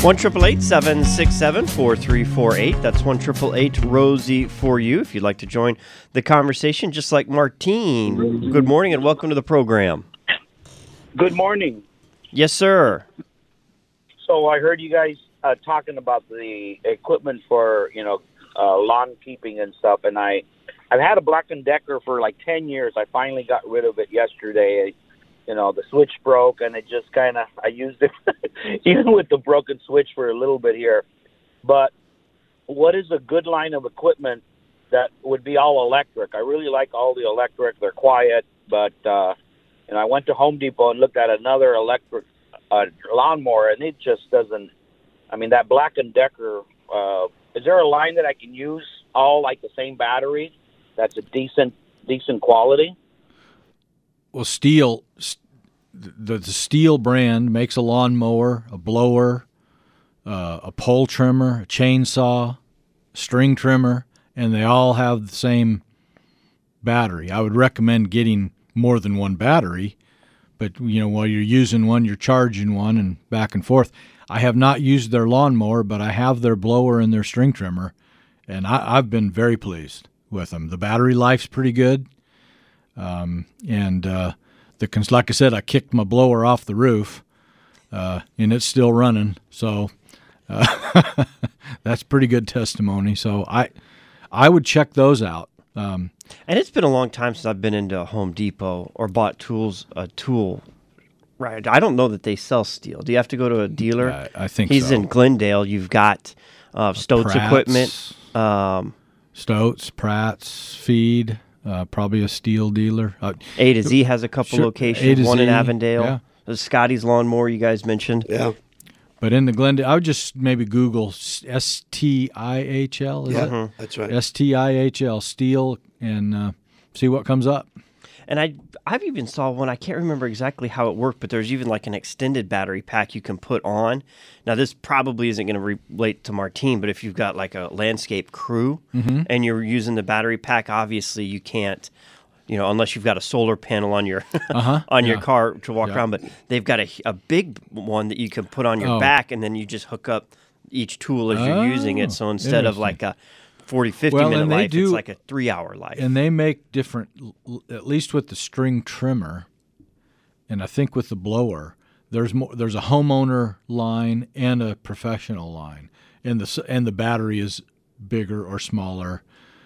1-888-767-4348. That's 1-888-ROSIE for you if you'd like to join the conversation, just like Martine. Good morning and welcome to the program. Good morning. Yes, sir. So I heard you guys talking about the equipment for, lawn keeping and stuff, and I've had a Black & Decker for like 10 years. I finally got rid of it yesterday. The switch broke, and it just I used it even with the broken switch for a little bit here. But what is a good line of equipment that would be all electric? I really like all the electric. They're quiet, but I went to Home Depot and looked at another electric lawnmower, and it just doesn't. I mean, that Black & Decker, is there a line that I can use all like the same battery that's a decent quality? Well, the Steel brand makes a lawnmower, a blower, a pole trimmer, a chainsaw, string trimmer, and they all have the same battery. I would recommend getting more than one battery, but while you're using one, you're charging one and back and forth. I have not used their lawnmower, but I have their blower and their string trimmer, and I've been very pleased with them. The battery life's pretty good. Like I said, I kicked my blower off the roof, and it's still running. So that's pretty good testimony. So I would check those out. And it's been a long time since I've been into Home Depot or bought a tool. Right. I don't know that they sell steel. Do you have to go to a dealer? I think He's so. in Glendale. You've got Stoats Pratt's, equipment. Stoats, Pratt's, Feed. Probably a steel dealer. A to Z has a couple locations, one in Avondale. Yeah. The Scotty's Lawnmower you guys mentioned. Yeah. But in the Glendale, I would just maybe Google STIHL. Yeah, that's right. STIHL, steel, and see what comes up. And I've even saw one, I can't remember exactly how it worked, but there's even like an extended battery pack you can put on. Now, this probably isn't going to relate to Martine, but if you've got like a landscape crew and you're using the battery pack, obviously you can't, unless you've got a solar panel on your your car to walk around. But they've got a big one that you can put on your back, and then you just hook up each tool as you're using it. So instead of like a 40, 50-minute life, it's like a 3-hour life. And they make different, at least with the string trimmer, and I think with the blower, there's a homeowner line and a professional line, and the battery is bigger or smaller,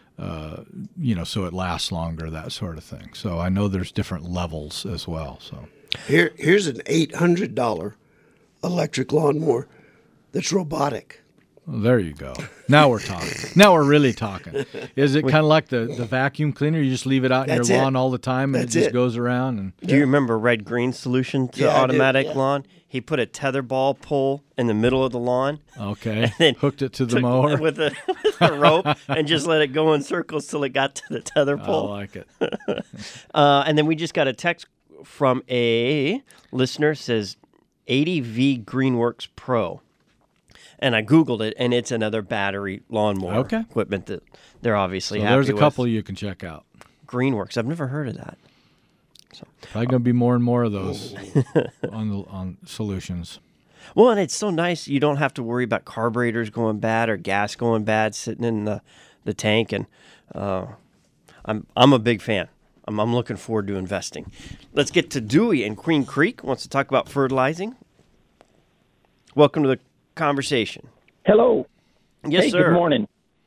so it lasts longer, that sort of thing. So I know there's different levels as well. So Here's an $800 electric lawnmower that's robotic. Well, there you go. Now we're talking. Now we're really talking. Is it kind of like the vacuum cleaner? You just leave it out in your lawn all the time, and it just goes around. And do you remember Red Green's solution to automatic lawn? He put a tetherball pole in the middle of the lawn. Okay. And then hooked it to the mower with a rope and just let it go in circles till it got to the tether pole. I like it. And then we just got a text from a listener, says 80V Greenworks Pro. And I Googled it, and it's another battery lawnmower equipment that they're obviously happy with. There's a couple you can check out. Greenworks. I've never heard of that. So probably going to be more and more of those on solutions. Well, and it's so nice. You don't have to worry about carburetors going bad or gas going bad sitting in the tank. And I'm a big fan. I'm looking forward to investing. Let's get to Dewey in Queen Creek. Wants to talk about fertilizing. Welcome to the conversation. Hello. Yes, sir. Good morning.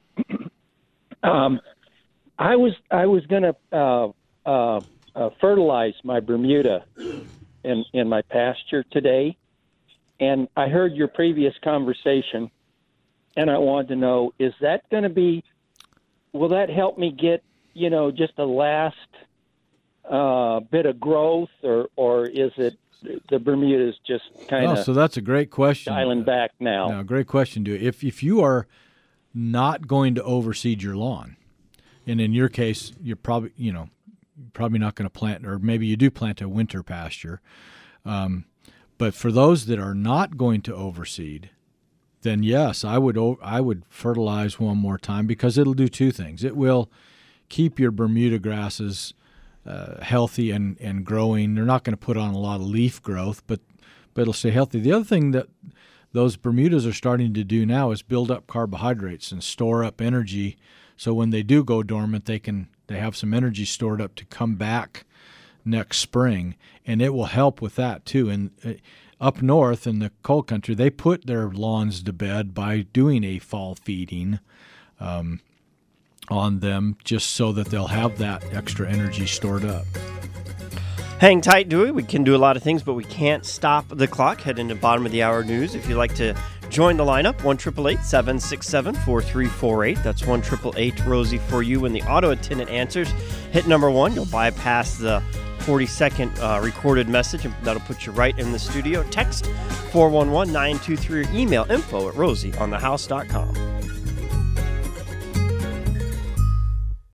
I was going to fertilize my Bermuda in my pasture today, and I heard your previous conversation, and I wanted to know, is that going to be? Will that help me get just a last bit of growth, or is it? The Bermuda's just kind of so that's a great question. Dialing back now. No, great question, Dewey. If you are not going to overseed your lawn, and in your case, you're probably not going to plant, or maybe you do plant a winter pasture. But for those that are not going to overseed, then yes, I would fertilize one more time, because it'll do two things. It will keep your Bermuda grasses healthy and growing. They're not going to put on a lot of leaf growth, but it'll stay healthy. The other thing that those Bermudas are starting to do now is build up carbohydrates and store up energy. So when they do go dormant, they have some energy stored up to come back next spring, and it will help with that too. And up north in the cold country, they put their lawns to bed by doing a fall feeding on them, just so that they'll have that extra energy stored up. Hang tight, Dewey. We can do a lot of things, but we can't stop the clock. Head into bottom of the hour news. If you'd like to join the lineup, 1-888-767-4348. That's 1-888-ROSIE for you. When the auto attendant answers, hit number 1. You'll bypass the 40-second recorded message, and that'll put you right in the studio. Text 411-923 or email info@rosieonthehouse.com.